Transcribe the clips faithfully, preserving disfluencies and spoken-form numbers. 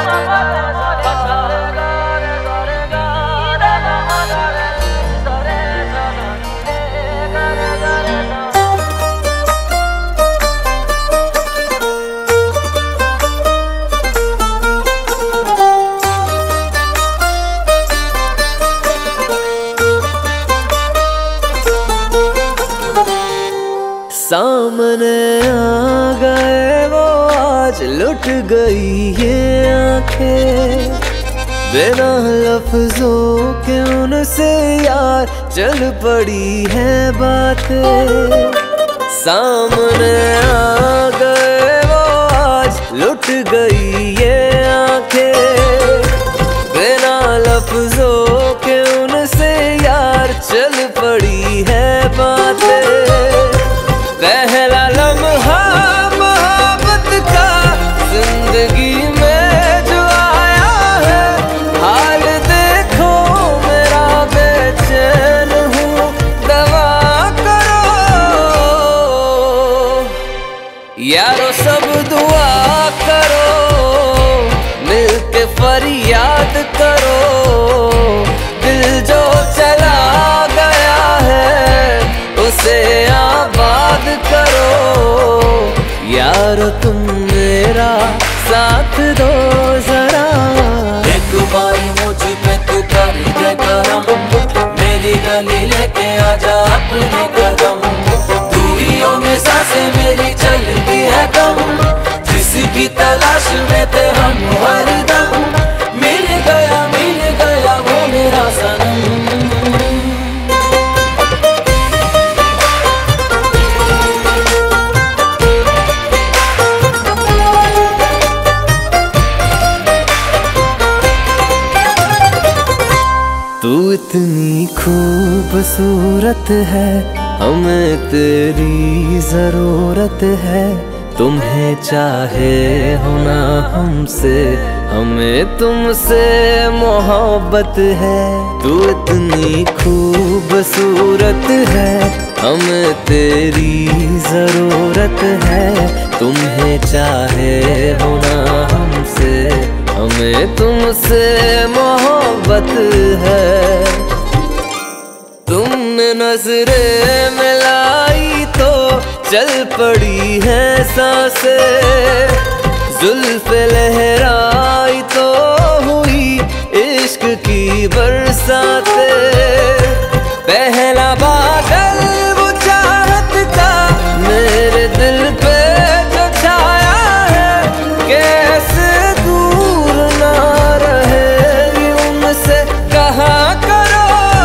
सामने आ गए वो आज लुट गई ये आंखें, बिना लफ्जों के उनसे यार चल पड़ी है बातें। सामने आ गए वो आज लुट गई ये आंखें, बिना लफ्जों के उनसे यार चल पड़ी है बातें। पहला लम्हा मोहब्बत का जिंदगी में जो आया है, हाल देखो मेरा बेचैन हूँ दवा करो। यारो सब दुआ करो, मिलके फरियाद करो, दिल जो चला गया है उसे आबाद करो। यारो तुम मेरा साथ दो जरा, एक बारी मुझ पे तू कर दे करम, मेरी गली लेके आजा अपने कदम। दूरियों में सांसें मेरी चलती है कम, जिसकी तलाश में थे हम हरदम। मिल गया मिल गया वो मेरा सनम। तू इतनी खूबसूरत है, हमें तेरी जरूरत है। तुम्हें चाहे होना हमसे, हमें तुमसे मोहब्बत है। तू इतनी खूबसूरत है, हमें तेरी जरूरत है। तुम्हें चाहे होना हमसे, हमें तुमसे मोहब्बत है। तुमने नजरें मिलाई तो चल पड़ी है सांसें, जुल्फ़े लहराई तो हुई इश्क की बरसातें। पहला बादल वो चाहत का मेरे दिल पे जो छाया है, कैसे दूर ना रहे उनसे कहा करो।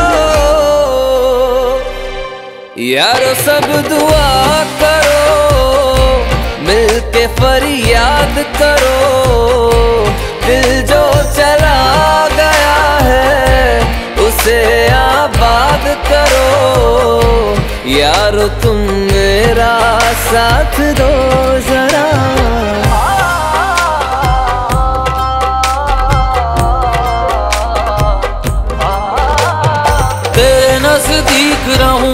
यारो सब दुआ करो, मिलके फरियाद करो, दिल जो चला गया है उसे आबाद करो। यारो तुम मेरा साथ दो जरा, तेरे नजदीक रहूं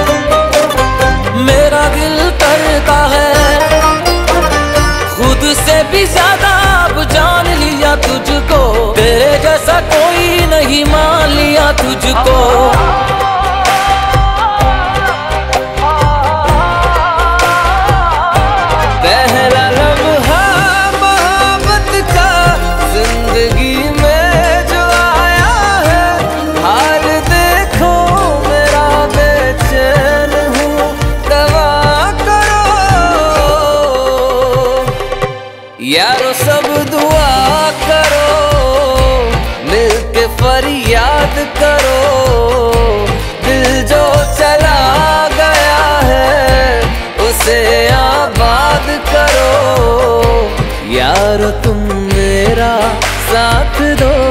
मेरा दिल करता है। खुद से भी ज्यादा अब जान लिया तुझको, तेरे जैसा कोई नहीं मान लिया तुझको। पहला लम्हा मोहब्बत का जिंदगी में जो आया है, हाल देखो मेरा बेचैन हूँ दवा करो। यारो सब दुआ करो, मिलके फरियाद करो, दिल जो चला गया है उसे आबाद करो। यारो तुम मेरा साथ दो